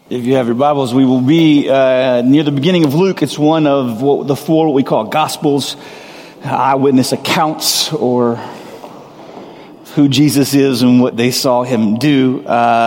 If you have your Bibles, we will be near the beginning of Luke. It's one of the four what we call Gospels, eyewitness accounts, or who Jesus is and what they saw him do.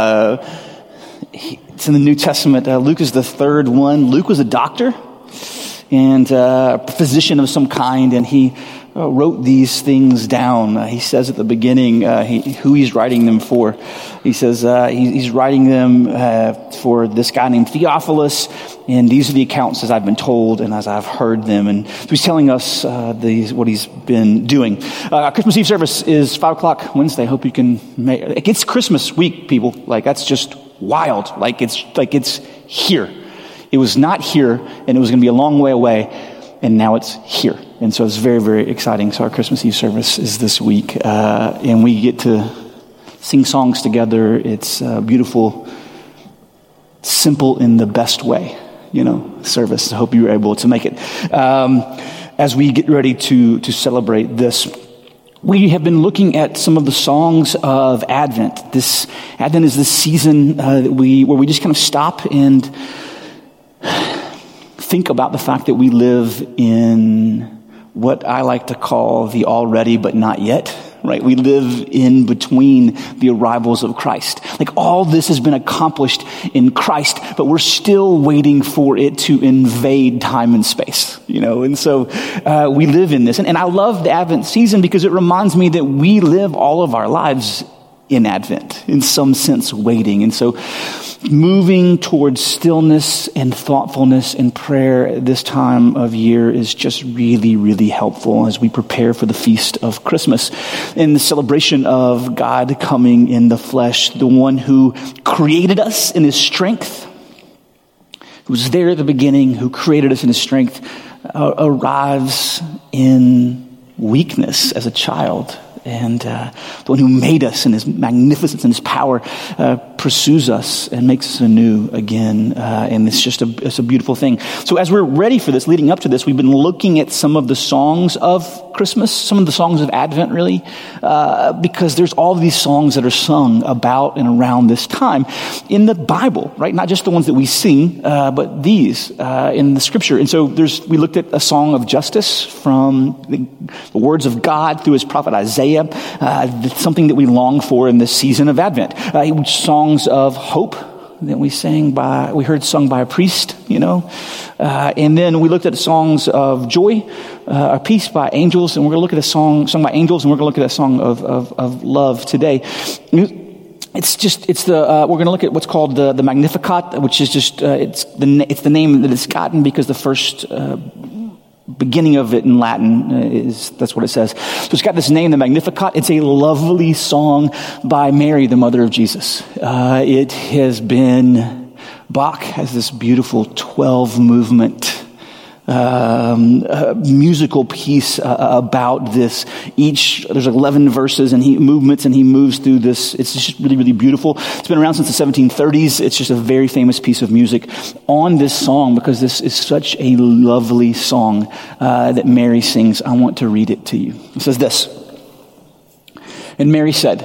It's in the New Testament. Luke is the third one. Luke was a doctor and a physician of some kind, and he wrote these things down. He says at the beginning who he's writing them for. He says he's writing them for this guy named Theophilus, and these are the accounts as I've been told and as I've heard them. And so he's telling us what he's been doing. Our Christmas Eve service is 5 o'clock Wednesday. I hope you can make it. It's Christmas week, people. That's just wild. It's here. It was not here, and it was going to be a long way away, and now it's here. And so it's very, very exciting. So our Christmas Eve service is this week, and we get to sing songs together. It's beautiful, simple in the best way, service. I hope you were able to make it. As we get ready to celebrate this, we have been looking at some of the songs of Advent. Advent is this season where we just kind of stop and think about the fact that we live in what I like to call the already but not yet, right? We live in between the arrivals of Christ. All this has been accomplished in Christ, but we're still waiting for it to invade time and space, and so we live in this. And I love the Advent season because it reminds me that we live all of our lives in Advent, in some sense waiting. And so moving towards stillness and thoughtfulness and prayer this time of year is just really, really helpful as we prepare for the feast of Christmas and the celebration of God coming in the flesh, the one who created us in his strength, who was there at the beginning, who created us in his strength, arrives in weakness as a child. And the one who made us in his magnificence and his power pursues us and makes us anew again. And it's a beautiful thing. So as we're ready for this, leading up to this, we've been looking at some of the songs of Christmas, some of the songs of Advent, really, because there's all of these songs that are sung about and around this time in the Bible, right? Not just the ones that we sing, but these in the Scripture. And so we looked at a song of justice from the words of God through his prophet Isaiah. Something that we long for in this season of Advent. Songs of hope that we heard sung by a priest, and then we looked at songs of joy, a peace by angels, and we're going to look at a song sung by angels, and we're going to look at a song of love today. We're going to look at what's called the Magnificat, which is just it's the name that it's gotten because the first beginning of it in Latin that's what it says. So it's got this name, the Magnificat. It's a lovely song by Mary, the mother of Jesus. It has been, Bach has this beautiful 12 movement musical piece about this. There's 11 verses and he moves through this. It's just really, really beautiful. It's been around since the 1730s. It's just a very famous piece of music on this song because this is such a lovely song that Mary sings. I want to read it to you. It says this. And Mary said,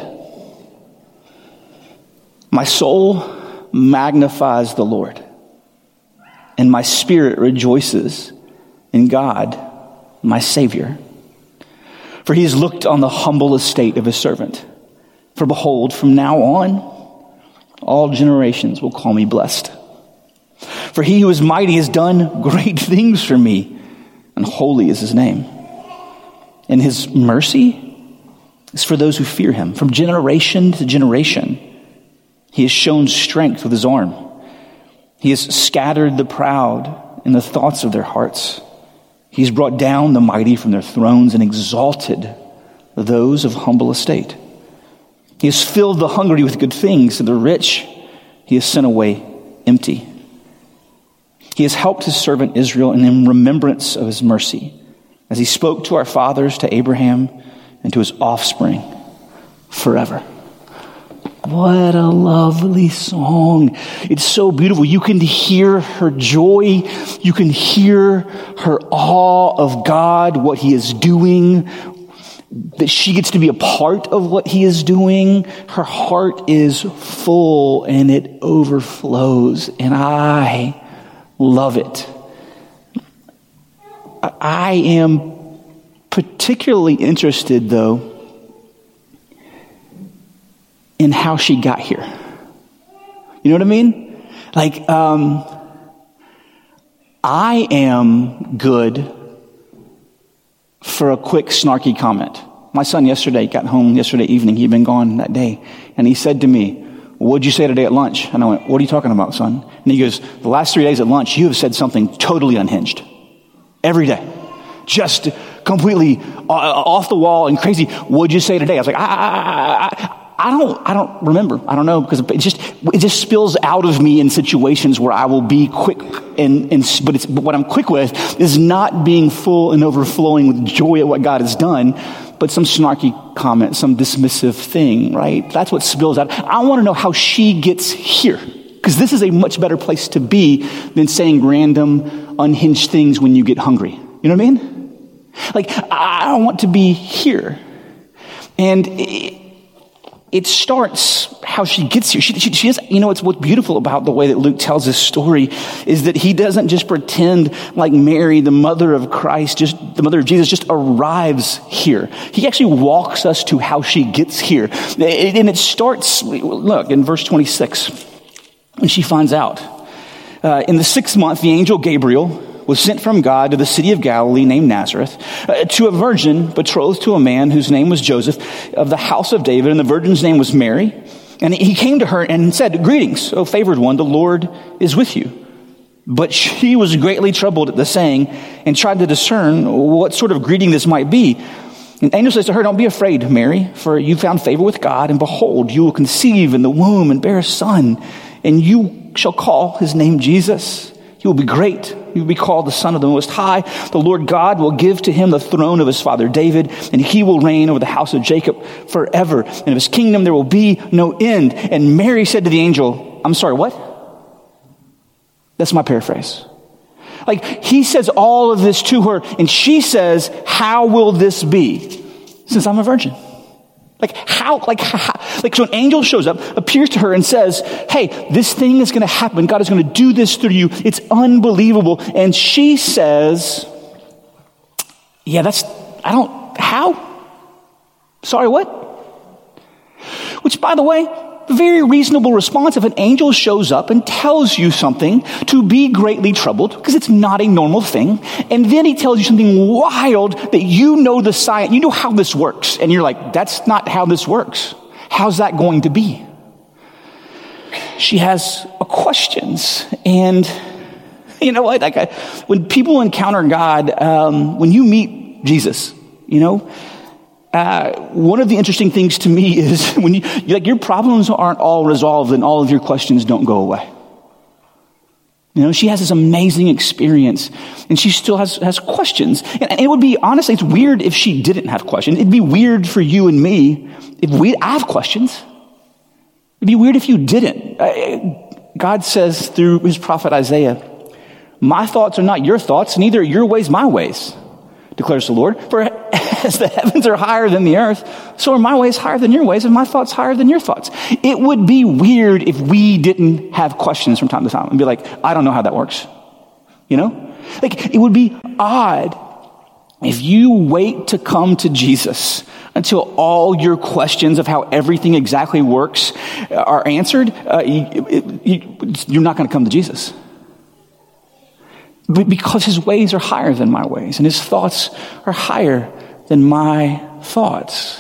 "My soul magnifies the Lord, and my spirit rejoices in God, my Savior. For he has looked on the humble estate of his servant. For behold, from now on, all generations will call me blessed. For he who is mighty has done great things for me, and holy is his name. And his mercy is for those who fear him. From generation to generation, he has shown strength with his arm. He has scattered the proud in the thoughts of their hearts. He has brought down the mighty from their thrones and exalted those of humble estate. He has filled the hungry with good things, and the rich he has sent away empty. He has helped his servant Israel in remembrance of his mercy, as he spoke to our fathers, to Abraham, and to his offspring forever." What a lovely song. It's so beautiful. You can hear her joy. You can hear her awe of God, what he is doing. that she gets to be a part of what he is doing. Her heart is full and it overflows, and I love it. I am particularly interested, though, in how she got here. You know what I mean? Like, I am good for a quick snarky comment. My son got home yesterday evening. He'd been gone that day. And he said to me, "What'd you say today at lunch?" And I went, "What are you talking about, son?" And he goes, "The last 3 days at lunch, you have said something totally unhinged. Every day. Just completely off the wall and crazy. What'd you say today?" I was like, I don't remember. I don't know, because it just spills out of me in situations where I will be quick but what I'm quick with is not being full and overflowing with joy at what God has done, but some snarky comment, some dismissive thing, right? That's what spills out. I want to know how she gets here, because this is a much better place to be than saying random, unhinged things when you get hungry. You know what I mean? Like, I want to be here. And it starts how she gets here. She is, it's what's beautiful about the way that Luke tells this story is that he doesn't just pretend like Mary, the mother of Christ, the mother of Jesus, just arrives here. He actually walks us to how she gets here. And it starts, look, in verse 26, when she finds out. In the 6th month, the angel Gabriel was sent from God to the city of Galilee named Nazareth, to a virgin betrothed to a man whose name was Joseph, of the house of David, and the virgin's name was Mary. And he came to her and said, "Greetings, O favored one, the Lord is with you." But she was greatly troubled at the saying and tried to discern what sort of greeting this might be. And the angel says to her, "Don't be afraid, Mary, for you found favor with God, and behold, you will conceive in the womb and bear a son, and you shall call his name Jesus. He will be great. He will be called the Son of the Most High. The Lord God will give to him the throne of his father David, and he will reign over the house of Jacob forever. And of his kingdom there will be no end." And Mary said to the angel, "I'm sorry, what?" That's my paraphrase. Like, he says all of this to her, and she says, "How will this be, since I'm a virgin?" So an angel shows up, appears to her and says, "Hey, this thing is going to happen. God is going to do this through you. It's unbelievable." And she says, how? Sorry, what? Which, by the way, very reasonable response if an angel shows up and tells you something to be greatly troubled, because it's not a normal thing. And then he tells you something wild that you know the science, you know how this works. And you're like, that's not how this works. How's that going to be? She has questions. And you know what? When people encounter God, when you meet Jesus, one of the interesting things to me is when your problems aren't all resolved and all of your questions don't go away. She has this amazing experience and she still has questions. And it would be, honestly, it's weird if she didn't have questions. It'd be weird for you and me I have questions. It'd be weird if you didn't. God says through his prophet Isaiah, "My thoughts are not your thoughts, neither are your ways my ways, declares the Lord. For as the heavens are higher than the earth, so are my ways higher than your ways, and my thoughts higher than your thoughts." It would be weird if we didn't have questions from time to time and be like, "I don't know how that works." It would be odd if you wait to come to Jesus until all your questions of how everything exactly works are answered. You're not going to come to Jesus. But because his ways are higher than my ways, and his thoughts are higher than my thoughts.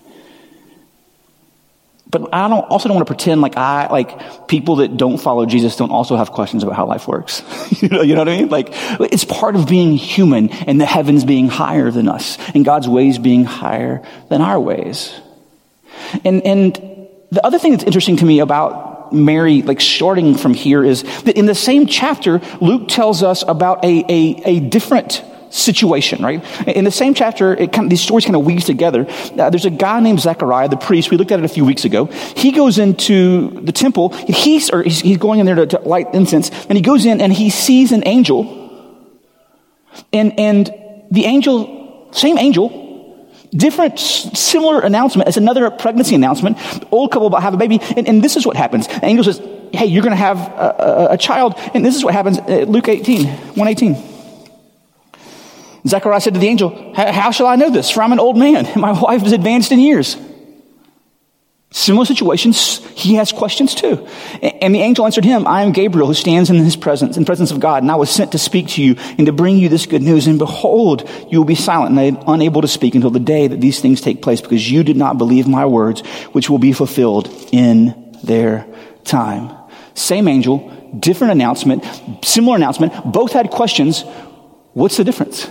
But I also don't want to pretend like people that don't follow Jesus don't also have questions about how life works. You know what I mean? It's part of being human, and the heavens being higher than us, and God's ways being higher than our ways. And the other thing that's interesting to me about Mary, starting from here, is that in the same chapter, Luke tells us about a different situation, right? In the same chapter, these stories kind of weave together. There's a guy named Zechariah, the priest. We looked at it a few weeks ago. He goes into the temple. He's going in there to light incense, and he goes in and he sees an angel. And the angel, same angel, Different, similar announcement as another pregnancy announcement. Old couple about to have a baby, and this is what happens. The angel says, hey, you're going to have a child, and this is what happens. Luke 1:18. Zechariah said to the angel, how shall I know this? For I'm an old man, and my wife is advanced in years. Similar situations, he has questions too. And the angel answered him, I am Gabriel, who stands in his presence, in presence of God, and I was sent to speak to you and to bring you this good news. And behold, you will be silent and unable to speak until the day that these things take place, because you did not believe my words, which will be fulfilled in their time. Same angel, different announcement, similar announcement. Both had questions. What's the difference?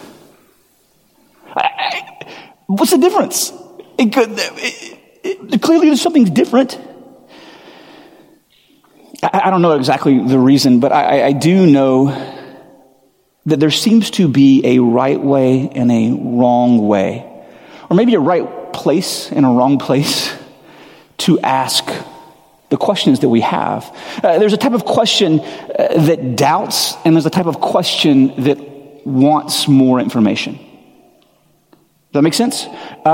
What's the difference? Clearly there's something different. I don't know exactly the reason, but I do know that there seems to be a right way and a wrong way, or maybe a right place and a wrong place to ask the questions that we have. There's a type of question that doubts, and there's a type of question that wants more information. Does that make sense?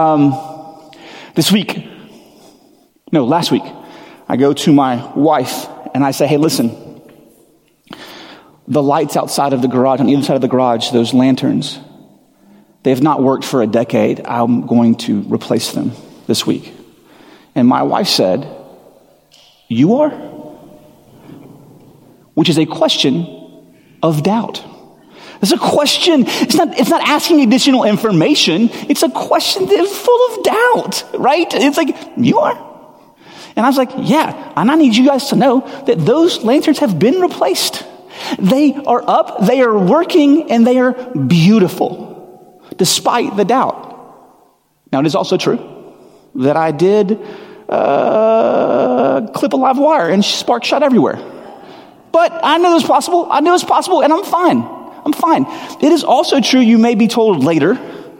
Last week, I go to my wife and I say, hey, listen, the lights outside of the garage, on either side of the garage, those lanterns, they have not worked for a decade. I'm going to replace them this week. And my wife said, you are? Which is a question of doubt. It's a question. It's not asking additional information. It's a question that is full of doubt, right? It's like, you are? And I was like, yeah. And I need you guys to know that those lanterns have been replaced. They are up, they are working, and they are beautiful, despite the doubt. Now, it is also true that I did clip a live wire and sparks shot everywhere. But I knew it was possible. And I'm fine. It is also true, you may be told later,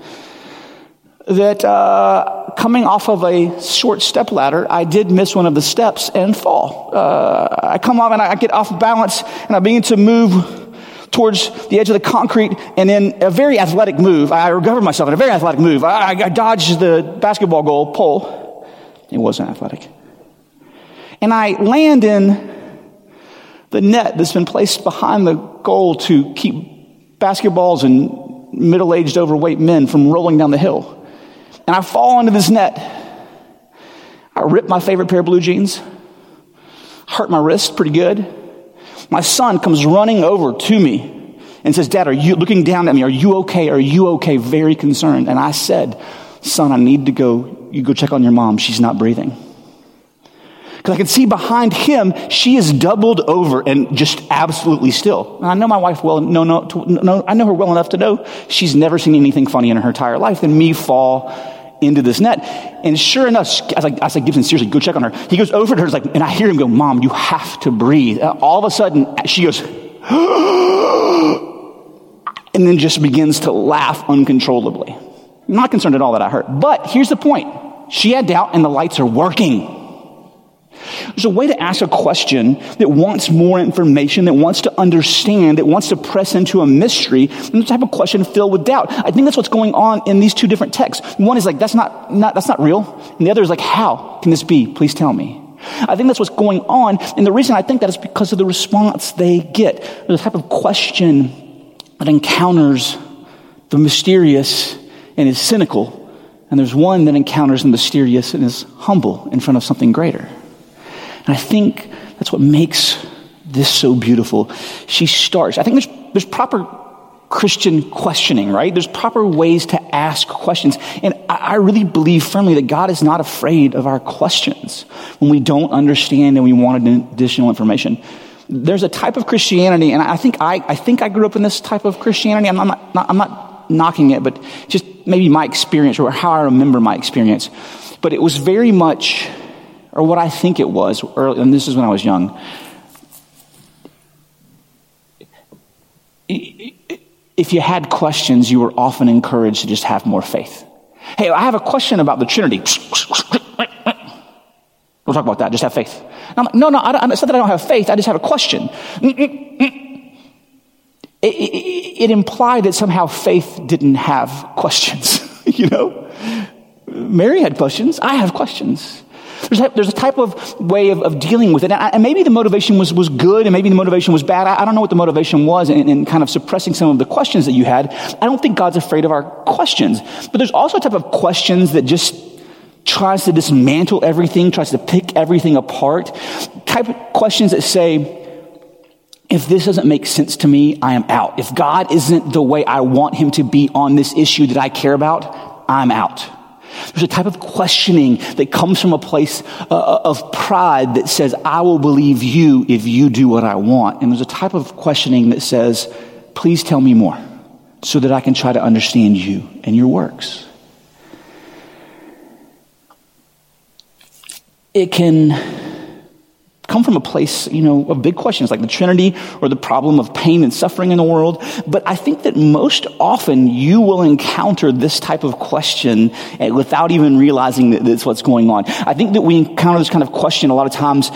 that coming off of a short step ladder, I did miss one of the steps and fall. I come off and I get off balance and I begin to move towards the edge of the concrete, and in a very athletic move, I recovered myself in a very athletic move. I dodged the basketball goal pole. It wasn't athletic. And I land in the net that's been placed behind the goal to keep basketballs and middle-aged overweight men from rolling down the hill. And I fall into this net. I rip my favorite pair of blue jeans, hurt my wrist pretty good. My son comes running over to me and says, Dad, are you looking down at me? Are you okay? Are you okay? Very concerned. And I said, son, I need to go. You go check on your mom. She's not breathing. Because I can see behind him, she is doubled over and just absolutely still. And I know my wife well. I know her well enough to know she's never seen anything funny in her entire life than me fall into this net. And sure enough, I said, Gibson, seriously, go check on her. He goes over to her, and I hear him go, Mom, you have to breathe. And all of a sudden, she goes, and then just begins to laugh uncontrollably. I'm not concerned at all that I hurt. But here's the point. She had doubt, and the lights are working. There's a way to ask a question that wants more information, that wants to understand, that wants to press into a mystery, and the type of question filled with doubt. I think that's what's going on in these two different texts. One is like, that's not real. And the other is like, how can this be? Please tell me. I think that's what's going on. And the reason I think that is because of the response they get. There's a type of question that encounters the mysterious and is cynical. And there's one that encounters the mysterious and is humble in front of something greater. And I think that's what makes this so beautiful. She starts, I think there's proper Christian questioning, right? There's proper ways to ask questions. And I really believe firmly that God is not afraid of our questions when we don't understand and we want additional information. There's a type of Christianity, and I think I grew up in this type of Christianity. I'm not knocking it, but just maybe my experience or how I remember my experience. But it was very much, or what I think it was, early, and this is when I was young. If you had questions, you were often encouraged to just have more faith. Hey, I have a question about the Trinity. We'll talk about that. Just have faith. And I'm like, no, it's not that I don't have faith. I just have a question. It implied that somehow faith didn't have questions, you know? Mary had questions. I have questions. There's a type of way of dealing with it. And maybe the motivation was good, and maybe the motivation was bad. I don't know what the motivation was in kind of suppressing some of the questions that you had. I don't think God's afraid of our questions. But there's also a type of questions that just tries to dismantle everything, tries to pick everything apart. Type of questions that say, if this doesn't make sense to me, I am out. If God isn't the way I want him to be on this issue that I care about, I'm out. There's a type of questioning that comes from a place of pride that says, I will believe you if you do what I want. And there's a type of questioning that says, please tell me more so that I can try to understand you and your works. It can come from a place, of big questions like the Trinity or the problem of pain and suffering in the world. But I think that most often you will encounter this type of question without even realizing that that's what's going on. I think that we encounter this kind of question a lot of times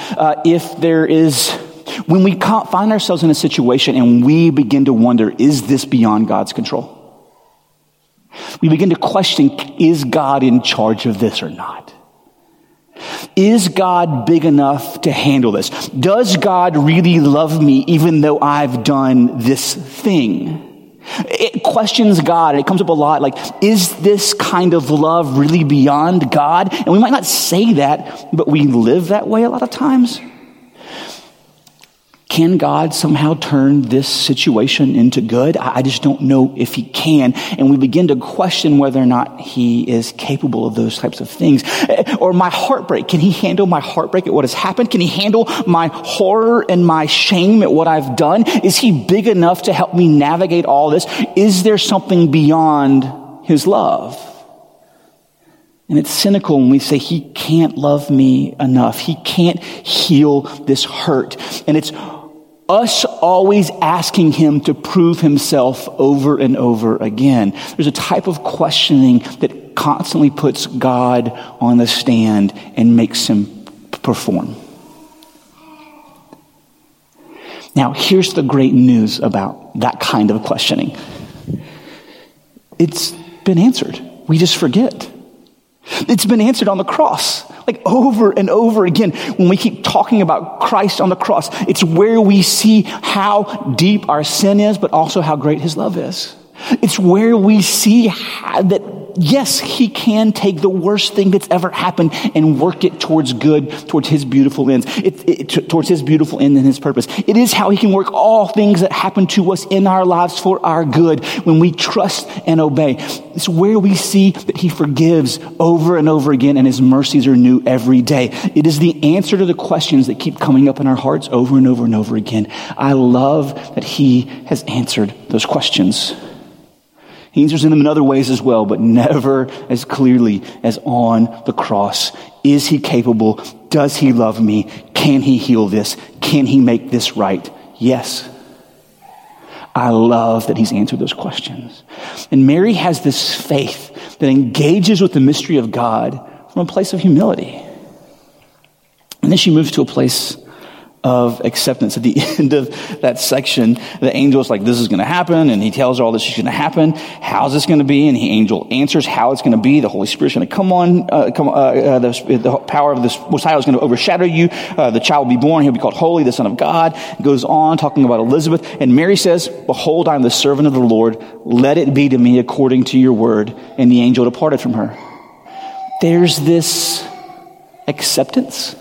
when we find ourselves in a situation and we begin to wonder, is this beyond God's control? We begin to question, is God in charge of this or not? Is God big enough to handle this? Does God really love me even though I've done this thing? It questions God, and it comes up a lot like, is this kind of love really beyond God? And we might not say that, but we live that way a lot of times. Can God somehow turn this situation into good? I just don't know if he can. And we begin to question whether or not he is capable of those types of things. Or my heartbreak. Can he handle my heartbreak at what has happened? Can he handle my horror and my shame at what I've done? Is he big enough to help me navigate all this? Is there something beyond his love? And it's cynical when we say he can't love me enough. He can't heal this hurt. And it's us always asking him to prove himself over and over again. There's a type of questioning that constantly puts God on the stand and makes him perform. Now, here's the great news about that kind of questioning. It's been answered. We just forget. It's been answered on the cross, like over and over again. When we keep talking about Christ on the cross, it's where we see how deep our sin is, but also how great his love is. It's where we see that, yes, he can take the worst thing that's ever happened and work it towards good, towards his beautiful ends, towards his beautiful end and his purpose. It is how he can work all things that happen to us in our lives for our good when we trust and obey. It's where we see that he forgives over and over again and his mercies are new every day. It is the answer to the questions that keep coming up in our hearts over and over and over again. I love that he has answered those questions. He answers them in other ways as well, but never as clearly as on the cross. Is he capable? Does he love me? Can he heal this? Can he make this right? Yes. I love that he's answered those questions. And Mary has this faith that engages with the mystery of God from a place of humility. And then she moves to a place of acceptance. At the end of that section, the angel's like, this is going to happen. And he tells her all this is going to happen. How's this going to be? And the angel answers how it's going to be. The Holy Spirit's going to come on. The power of this Messiah is going to overshadow you. The child will be born. He'll be called Holy, the Son of God. It goes on talking about Elizabeth. And Mary says, behold, I am the servant of the Lord. Let it be to me according to your word. And the angel departed from her. There's this acceptance.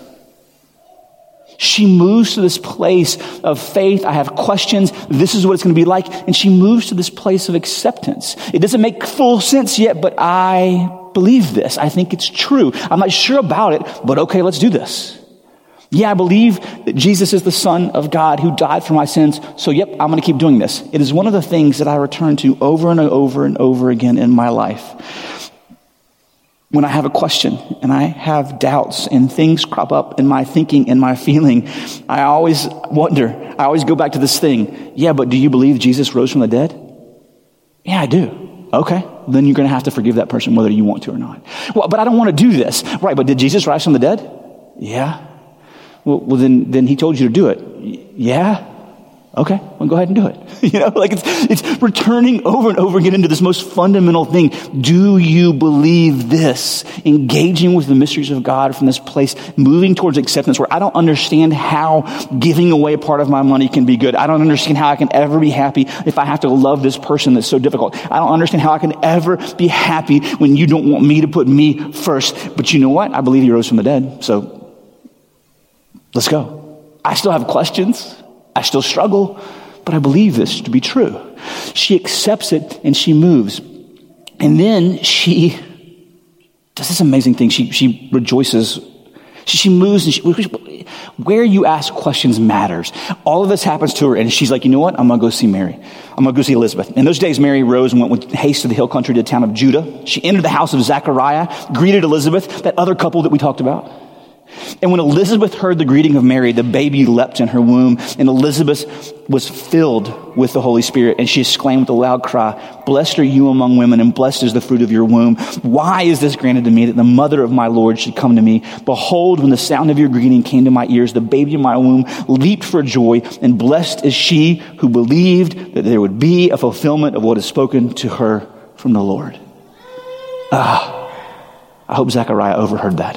She moves to this place of faith. I have questions. This is what it's going to be like. And she moves to this place of acceptance. It doesn't make full sense yet, but I believe this. I think it's true. I'm not sure about it, but okay, let's do this. Yeah, I believe that Jesus is the Son of God who died for my sins. So yep, I'm going to keep doing this. It is one of the things that I return to over and over and over again in my life. When I have a question and I have doubts and things crop up in my thinking and my feeling, I always wonder, I always go back to this thing. Yeah, but do you believe Jesus rose from the dead? Yeah, I do. Okay. Then you're going to have to forgive that person whether you want to or not. Well, but I don't want to do this. Right. But did Jesus rise from the dead? Yeah. Well, then he told you to do it. Yeah. Okay, well, go ahead and do it. It's returning over and over again into this most fundamental thing. Do you believe this? Engaging with the mysteries of God from this place, moving towards acceptance where I don't understand how giving away a part of my money can be good. I don't understand how I can ever be happy if I have to love this person that's so difficult. I don't understand how I can ever be happy when you don't want me to put me first. But you know what? I believe he rose from the dead. So let's go. I still have questions. I still struggle, but I believe this to be true. She accepts it and she moves. And then she does this amazing thing. She rejoices. She moves and where you ask questions matters. All of this happens to her and she's like, you know what? I'm going to go see Mary. I'm going to go see Elizabeth. In those days, Mary rose and went with haste to the hill country to the town of Judah. She entered the house of Zechariah, greeted Elizabeth, that other couple that we talked about. And when Elizabeth heard the greeting of Mary, the baby leapt in her womb, and Elizabeth was filled with the Holy Spirit, and she exclaimed with a loud cry, "Blessed are you among women, and blessed is the fruit of your womb. Why is this granted to me, that the mother of my Lord should come to me? Behold, when the sound of your greeting came to my ears, the baby in my womb leaped for joy, and blessed is she who believed that there would be a fulfillment of what is spoken to her from the Lord." I hope Zechariah overheard that.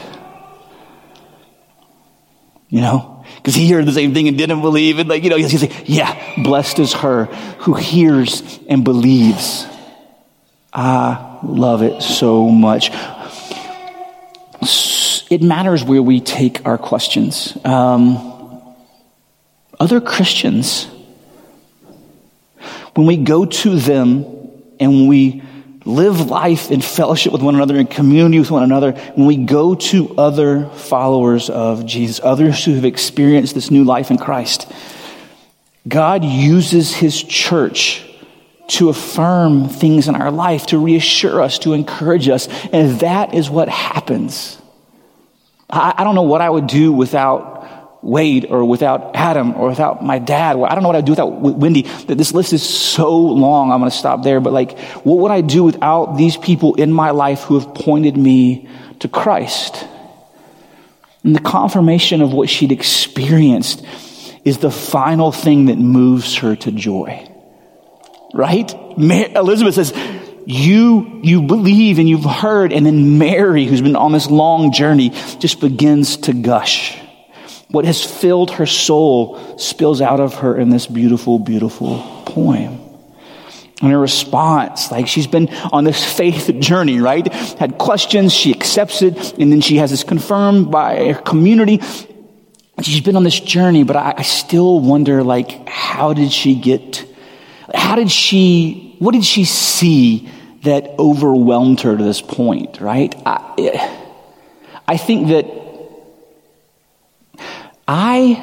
Because he heard the same thing and didn't believe. And he's like, yeah, blessed is her who hears and believes. I love it so much. It matters where we take our questions. Other Christians, when we go to them and we live life in fellowship with one another, in community with one another, when we go to other followers of Jesus, others who have experienced this new life in Christ, God uses his church to affirm things in our life, to reassure us, to encourage us. And that is what happens. I don't know what I would do without Wade or without Adam or without my dad. I don't know what I'd do without Wendy. This list is so long. I'm going to stop there. But what would I do without these people in my life who have pointed me to Christ? And the confirmation of what she'd experienced is the final thing that moves her to joy. Right? Elizabeth says, you believe and you've heard. And then Mary, who's been on this long journey, just begins to gush. What has filled her soul spills out of her in this beautiful, beautiful poem. And her response, she's been on this faith journey, right? Had questions, she accepts it, and then she has this confirmed by her community. She's been on this journey, but I still wonder, what did she see that overwhelmed her to this point, right? I think that I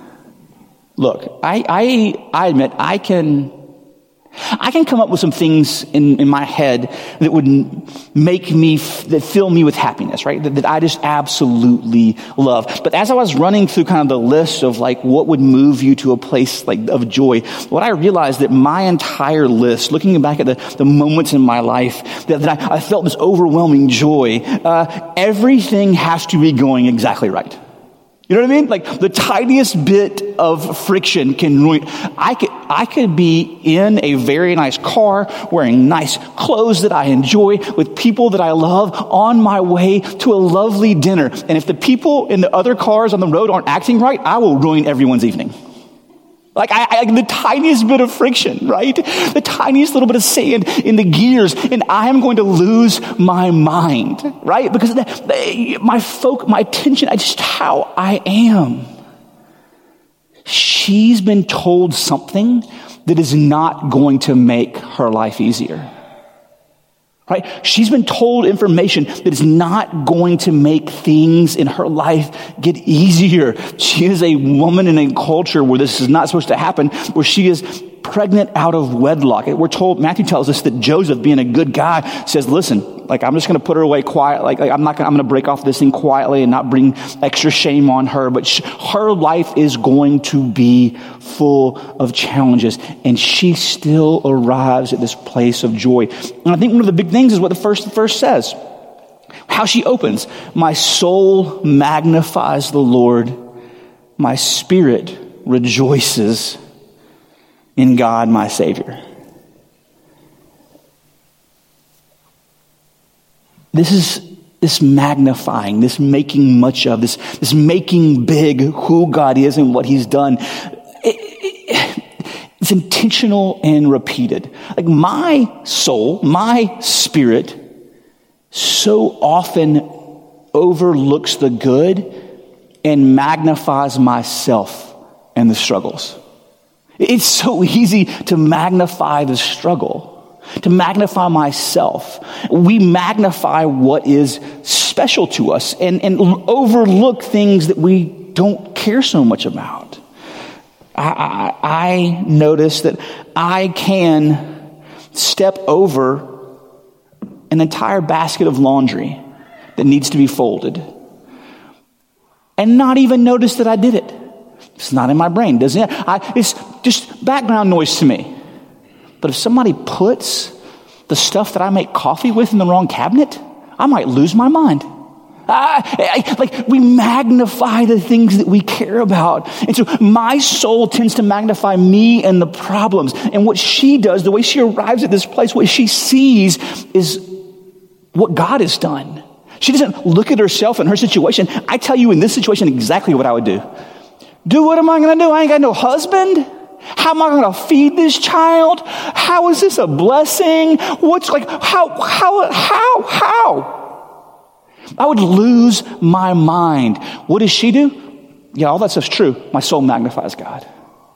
admit I can come up with some things in my head that would that fill me with happiness, right? That I just absolutely love. But as I was running through kind of the list of what would move you to a place of joy, what I realized that my entire list, looking back at the moments in my life that I felt this overwhelming joy, everything has to be going exactly right. You know what I mean? The tiniest bit of friction can ruin. I could be in a very nice car, wearing nice clothes that I enjoy, with people that I love, on my way to a lovely dinner. And if the people in the other cars on the road aren't acting right, I will ruin everyone's evening. The tiniest bit of friction, right? The tiniest little bit of sand in the gears, and I am going to lose my mind, right? Because my attention, just how I am. She's been told something that is not going to make her life easier. Right? She's been told information that is not going to make things in her life get easier. She is a woman in a culture where this is not supposed to happen, where she is pregnant out of wedlock. We're told, Matthew tells us that Joseph, being a good guy, says, listen, I'm just going to put her away quiet. I'm going to break off this thing quietly and not bring extra shame on her. But her life is going to be full of challenges. And she still arrives at this place of joy. And I think one of the big things is what the first verse says. How she opens. My soul magnifies the Lord. My spirit rejoices in God, my Savior. This magnifying, this making much of, this making big who God is and what he's done. It's intentional and repeated. Like my soul, my spirit so often overlooks the good and magnifies myself and the struggles. It's so easy to magnify the struggle, to magnify myself. We magnify what is special to us and overlook things that we don't care so much about. I notice that I can step over an entire basket of laundry that needs to be folded and not even notice that I did it. It's not in my brain, doesn't it? It's just background noise to me. But if somebody puts the stuff that I make coffee with in the wrong cabinet, I might lose my mind. Like we magnify the things that we care about. And so my soul tends to magnify me and the problems. And what she does, the way she arrives at this place, what she sees is what God has done. She doesn't look at herself and her situation. I tell you in this situation exactly what I would do. What am I going to do? I ain't got no husband. How am I going to feed this child? How is this a blessing? What's like, how? I would lose my mind. What does she do? Yeah, all that stuff's true. My soul magnifies God.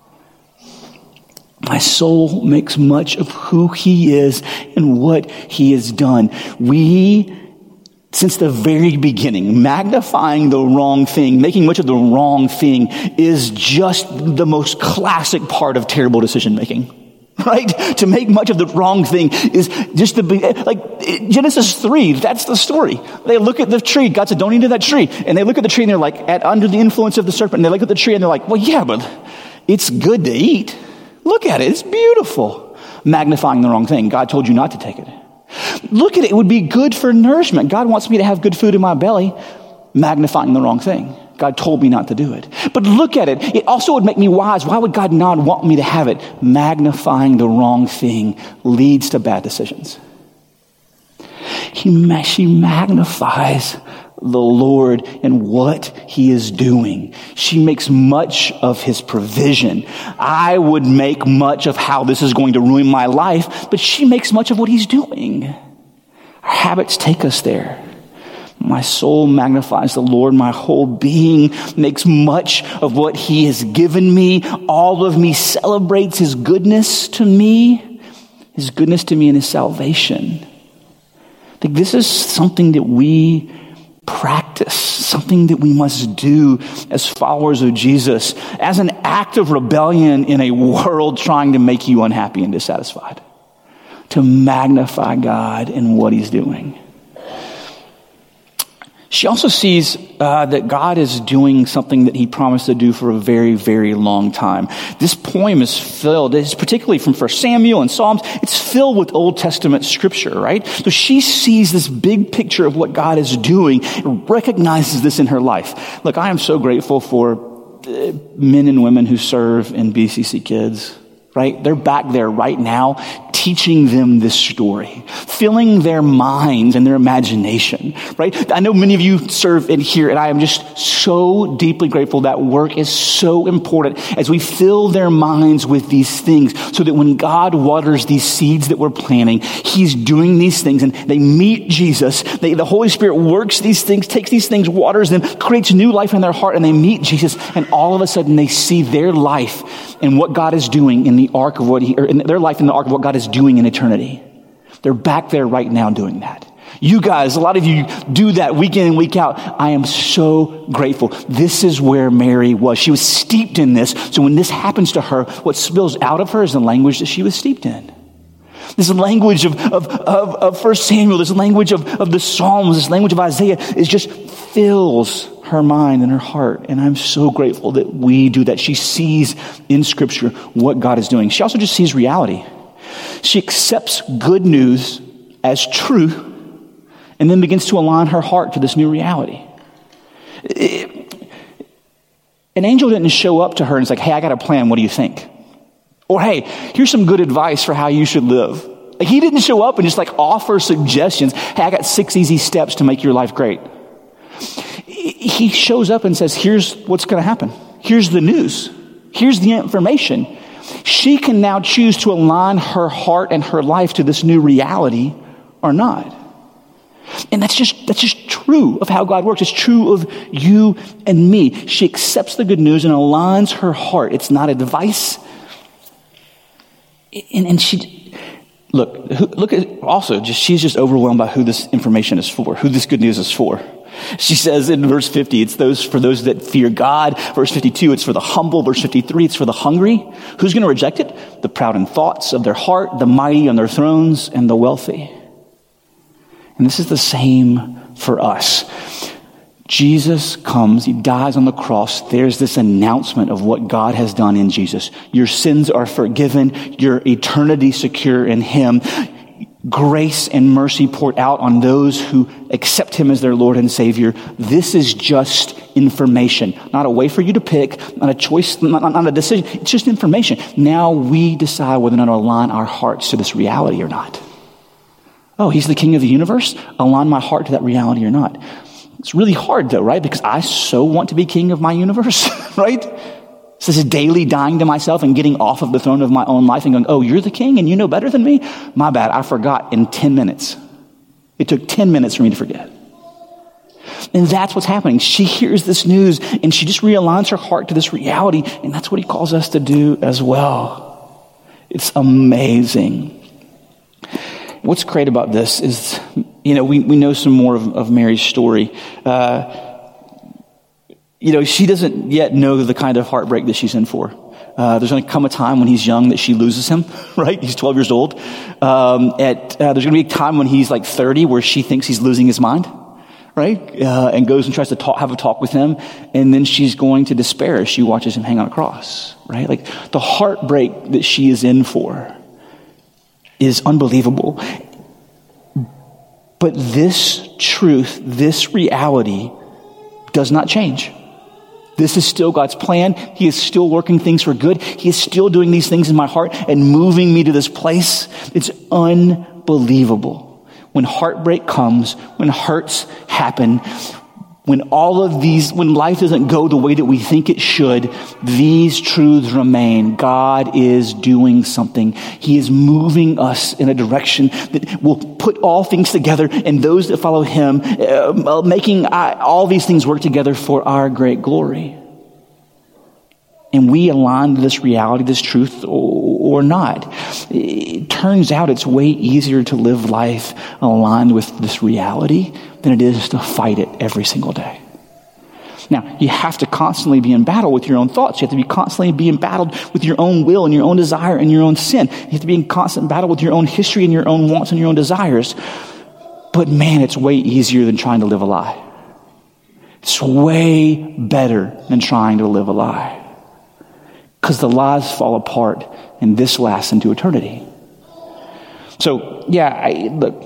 My soul makes much of who he is and what he has done. We, since the very beginning, magnifying the wrong thing, making much of the wrong thing is just the most classic part of terrible decision making. Right? To make much of the wrong thing is just like Genesis 3, that's the story. They look at the tree. God said, don't eat of that tree. And they look at the tree and they're like, under the influence of the serpent. And they look at the tree and they're like, well, yeah, but it's good to eat. Look at it. It's beautiful. Magnifying the wrong thing. God told you not to take it. Look at it. It would be good for nourishment. God wants me to have good food in my belly. Magnifying the wrong thing. God told me not to do it. But look at it. It also would make me wise. Why would God not want me to have it? Magnifying the wrong thing leads to bad decisions. She magnifies the Lord and what he is doing. She makes much of his provision. I would make much of how this is going to ruin my life, but she makes much of what he's doing. Our habits take us there. My soul magnifies the Lord. My whole being makes much of what he has given me. All of me celebrates his goodness to me and his salvation. I think this is something that we practice, something that we must do as followers of Jesus, as an act of rebellion in a world trying to make you unhappy and dissatisfied. To magnify God and what he's doing. She also sees that God is doing something that he promised to do for a very, very long time. This poem is filled, it's particularly from 1 Samuel and Psalms, it's filled with Old Testament scripture, right? So she sees this big picture of what God is doing and recognizes this in her life. Look, I am so grateful for men and women who serve in BCC Kids, right? They're back there right now teaching them this story, filling their minds and their imagination, right? I know many of you serve in here, and I am just so deeply grateful. That work is so important as we fill their minds with these things so that when God waters these seeds that we're planting, he's doing these things and they meet Jesus. The Holy Spirit works these things, takes these things, waters them, creates new life in their heart, and they meet Jesus, and all of a sudden they see their life and what God is doing in the ark of in their life in the ark of what God is doing in eternity. They're back there right now doing that. You guys, a lot of you do that week in and week out. I am so grateful. This is where Mary was. She was steeped in this. So when this happens to her, what spills out of her is the language that she was steeped in. This language of 1 Samuel, this language of the Psalms, this language of Isaiah, is just fills her mind and her heart. And I'm so grateful that we do that. She sees in Scripture what God is doing. She also just sees reality. She accepts good news as true and then begins to align her heart to this new reality. An angel didn't show up to her and was like, hey, I got a plan. What do you think? Or, hey, here's some good advice for how you should live. Like, he didn't show up and just like offer suggestions. Hey, I got 6 easy steps to make your life great. He shows up and says, here's what's going to happen. Here's the news. Here's the information. She can now choose to align her heart and her life to this new reality or not. And that's just true of how God works. It's true of you and me. She accepts the good news and aligns her heart. It's not advice. And she, look at also, she's just overwhelmed by who this information is for, who this good news is for. She says in verse 50, it's for those that fear God. Verse 52, it's for the humble. Verse 53, it's for the hungry. Who's going to reject it? The proud in thoughts of their heart, the mighty on their thrones, and the wealthy. And this is the same for us. Jesus comes, he dies on the cross. There's this announcement of what God has done in Jesus. Your sins are forgiven. Your eternity secure in him. Grace and mercy poured out on those who accept him as their Lord and Savior. This is just information, not a way for you to pick, not a choice, not a decision. It's just information. Now we decide whether or not to align our hearts to this reality or not. Oh, he's the king of the universe? Align my heart to that reality or not? It's really hard though, right? Because I so want to be king of my universe, right? So this is daily dying to myself and getting off of the throne of my own life and going, oh, you're the king and you know better than me? My bad, I forgot in 10 minutes. It took 10 minutes for me to forget. And that's what's happening. She hears this news and she just realigns her heart to this reality. And that's what he calls us to do as well. It's amazing. What's great about this is, we know some more of Mary's story. She doesn't yet know the kind of heartbreak that she's in for. There's going to come a time when he's young that she loses him, right? He's 12 years old. There's going to be a time when he's like 30 where she thinks he's losing his mind, right? And goes and tries to have a talk with him. And then she's going to despair as she watches him hang on a cross, right? Like the heartbreak that she is in for is unbelievable. But this truth, this reality does not change. This is still God's plan. He is still working things for good. He is still doing these things in my heart and moving me to this place. It's unbelievable. When heartbreak comes, when hurts happen, when life doesn't go the way that we think it should, these truths remain. God is doing something. He is moving us in a direction that will put all things together, and those that follow him, making all these things work together for our great glory. And we align to this reality, this truth, or not. It turns out it's way easier to live life aligned with this reality than it is to fight it every single day. Now, you have to constantly be in battle with your own thoughts. You have to be constantly be in battle with your own will and your own desire and your own sin. You have to be in constant battle with your own history and your own wants and your own desires. But man, it's way easier than trying to live a lie. It's way better than trying to live a lie. Because the lies fall apart and this lasts into eternity. So, look.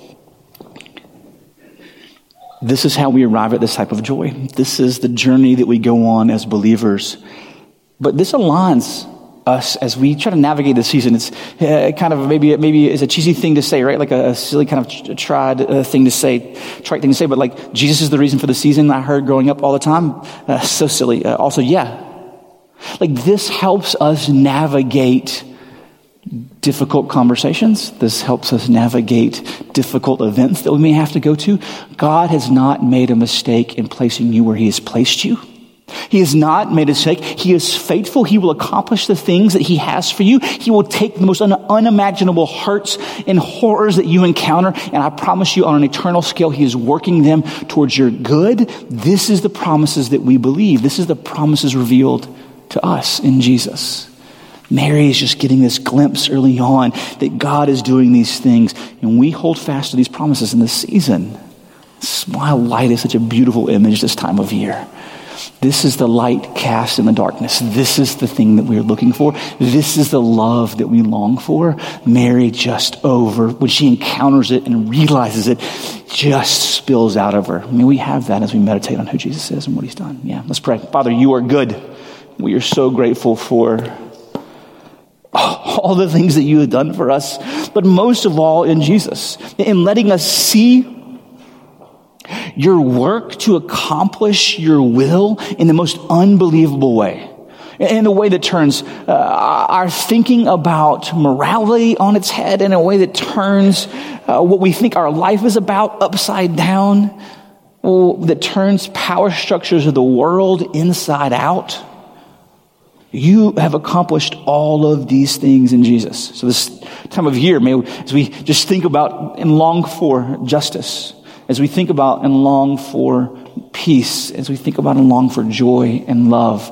This is how we arrive at this type of joy. This is the journey that we go on as believers. But this aligns us as we try to navigate this season. It's kind of maybe it's a cheesy thing to say, right? Like a silly kind of trite thing to say, but like Jesus is the reason for the season. I heard growing up all the time. So silly. Like this helps us navigate difficult conversations. This helps us navigate difficult events that we may have to go to. God has not made a mistake in placing you where he has placed you. He has not made a mistake. He is faithful. He will accomplish the things that he has for you. He will take the most unimaginable hurts and horrors that you encounter, and I promise you on an eternal scale, he is working them towards your good. This is the promises that we believe. This is the promises revealed to us in Jesus. Mary is just getting this glimpse early on that God is doing these things, and we hold fast to these promises in this season. That's why light is such a beautiful image this time of year. This is the light cast in the darkness. This is the thing that we're looking for. This is the love that we long for. Mary when she encounters it and realizes it, just spills out of her. I mean, we have that as we meditate on who Jesus is and what he's done. Yeah, let's pray. Father, you are good. We are so grateful for all the things that you have done for us, but most of all in Jesus, in letting us see your work to accomplish your will in the most unbelievable way. In a way that turns our thinking about morality on its head, in a way that turns what we think our life is about upside down, that turns power structures of the world inside out. You have accomplished all of these things in Jesus. So this time of year, as we just think about and long for justice, as we think about and long for peace, as we think about and long for joy and love,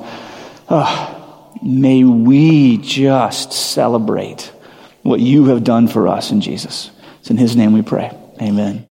may we just celebrate what you have done for us in Jesus. It's in his name we pray. Amen.